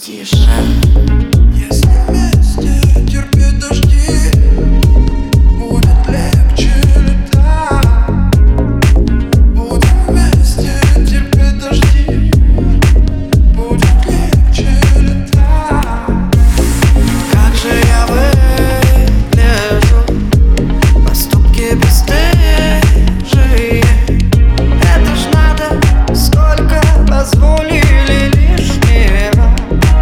тише. Если вместе терпеть дожди, будет легче летать. Будем вместе терпеть дожди, будет легче летать. Как же я выгляжу, поступки бесстыжие. Это ж надо, сколько позволили лишнего.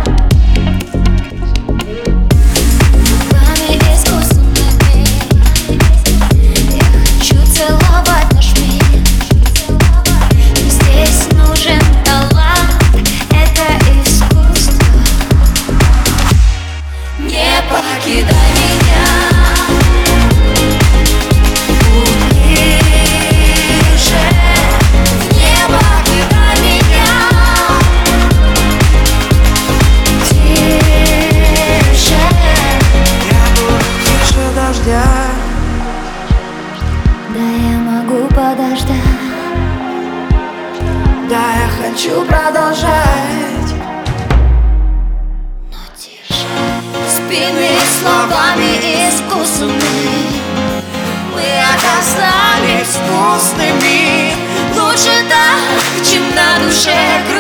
Губами искусственными я хочу целовать наш мир. Но здесь нужен талант, это искусство. Не покидай меня. Да, я могу подождать. Да, я хочу продолжать. Но тише. Спины словами искусственными мы оказались вкусными. Лучше так, чем на душе грустно.